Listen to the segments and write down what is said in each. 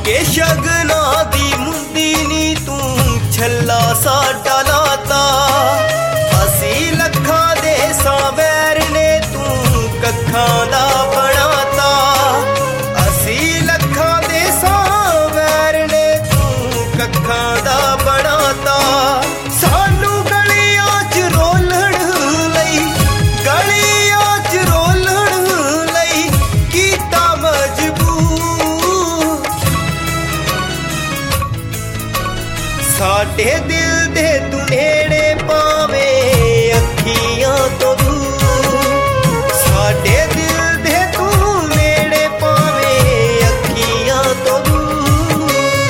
के शगना दी मुंदी नी तू छल्ला साडा लाता असी लखा दे सावैर ने तू कखा दा बनाता असी लखा दे सावैर ने तू कखा दा बनाता सानू गलियां च रोलण लई गलियां च रोलण लई कीता मजबूर साडे दिल दे तू नेड़े पावे अखियां तो दूर साडे दिल दे तू नेड़े पावे अखियां तो दूर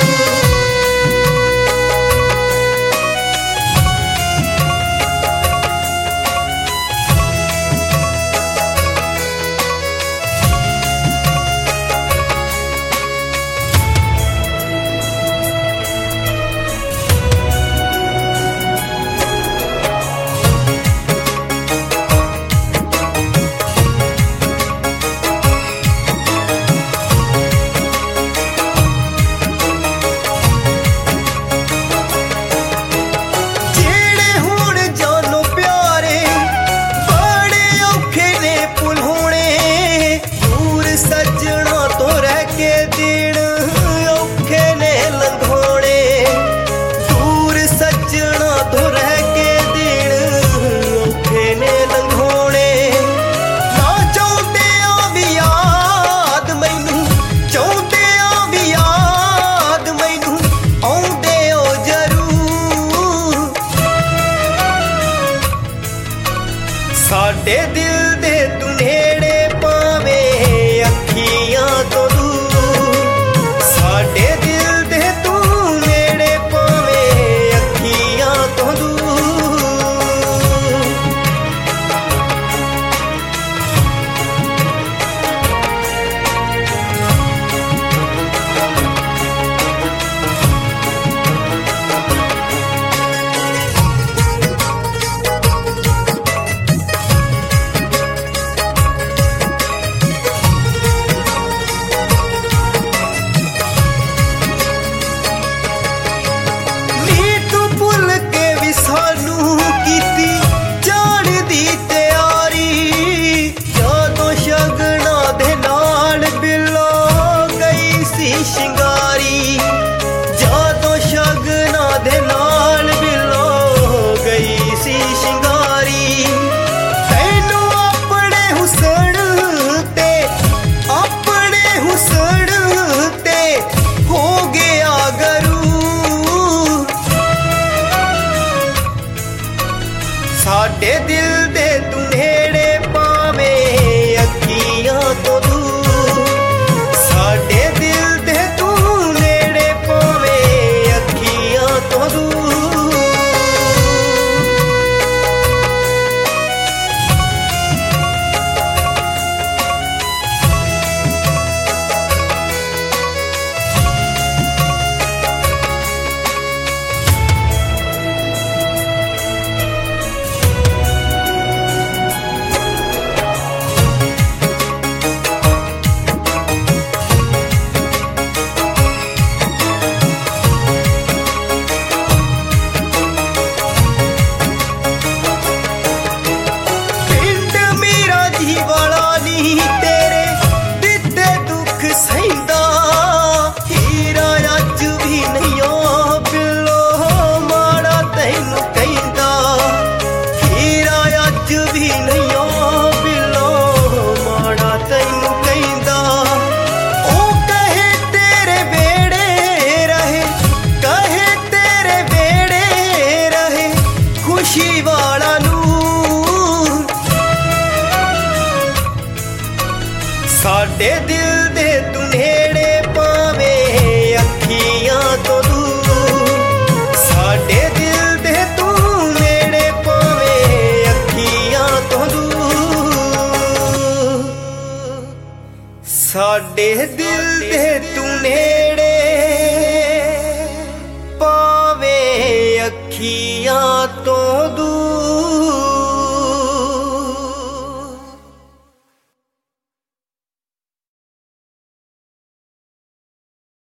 साडे दिल दे तू नेड़े पावे अखियां तो दूर साडे दिल दे तू नेड़े पावे अखियां तो दूर साडे दिल दे तू नेड़े पावे अखियां तो दूर साडे दिल दे तू नेड़े पावे अखियां तो दूर साडे दिल दे तू नेड़े पावे अखियां तो दूर साडे दिल दे तू नेड़े पावे अखियां तो दूर साडे दिल दे तू नेड़े पावे अखियां तो दूर।